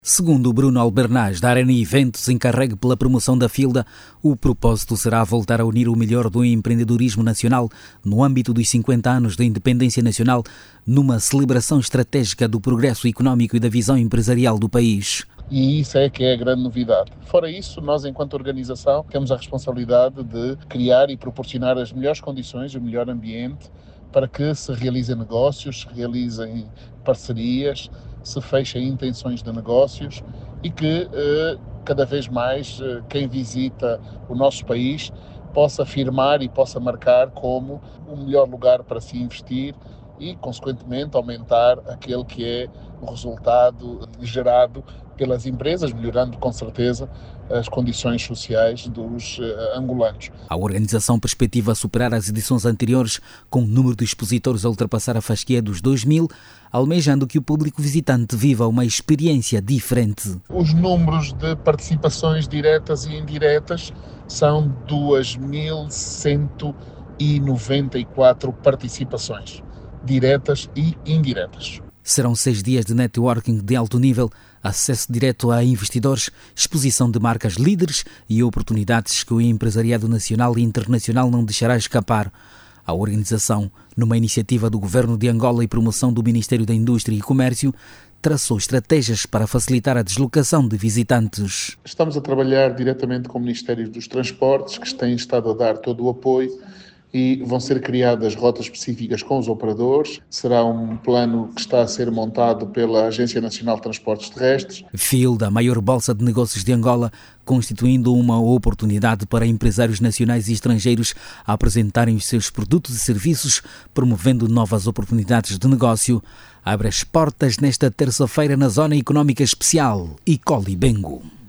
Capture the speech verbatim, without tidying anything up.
Segundo Bruno Albernaz, da Arena Eventos, encarregue pela promoção da FILDA, o propósito será voltar a unir o melhor do empreendedorismo nacional no âmbito dos cinquenta anos da independência nacional, numa celebração estratégica do progresso económico e da visão empresarial do país. E isso é que é a grande novidade. Fora isso, nós, enquanto organização, temos a responsabilidade de criar e proporcionar as melhores condições, o melhor ambiente, para que se realizem negócios, se realizem parcerias, se fechem intenções de negócios e que eh, cada vez mais eh, quem visita o nosso país possa afirmar e possa marcar como o melhor lugar para se investir e, consequentemente, aumentar aquele que é o resultado gerado pelas empresas, melhorando com certeza as condições sociais dos uh, angolanos. A organização perspectiva superar as edições anteriores, com o número de expositores a ultrapassar a fasquia dos dois mil, almejando que o público visitante viva uma experiência diferente. Os números de participações diretas e indiretas são duas mil cento e noventa e quatro participações, diretas e indiretas. Serão seis dias de networking de alto nível, acesso direto a investidores, exposição de marcas líderes e oportunidades que o empresariado nacional e internacional não deixará escapar. A organização, numa iniciativa do Governo de Angola e promoção do Ministério da Indústria e Comércio, traçou estratégias para facilitar a deslocação de visitantes. Estamos a trabalhar diretamente com o Ministério dos Transportes, que tem estado a dar todo o apoio, e vão ser criadas rotas específicas com os operadores. Será um plano que está a ser montado pela Agência Nacional de Transportes Terrestres. FILDA, a maior bolsa de negócios de Angola, constituindo uma oportunidade para empresários nacionais e estrangeiros a apresentarem os seus produtos e serviços, promovendo novas oportunidades de negócio, abre as portas nesta terça-feira na Zona Económica Especial Icoli Bengo.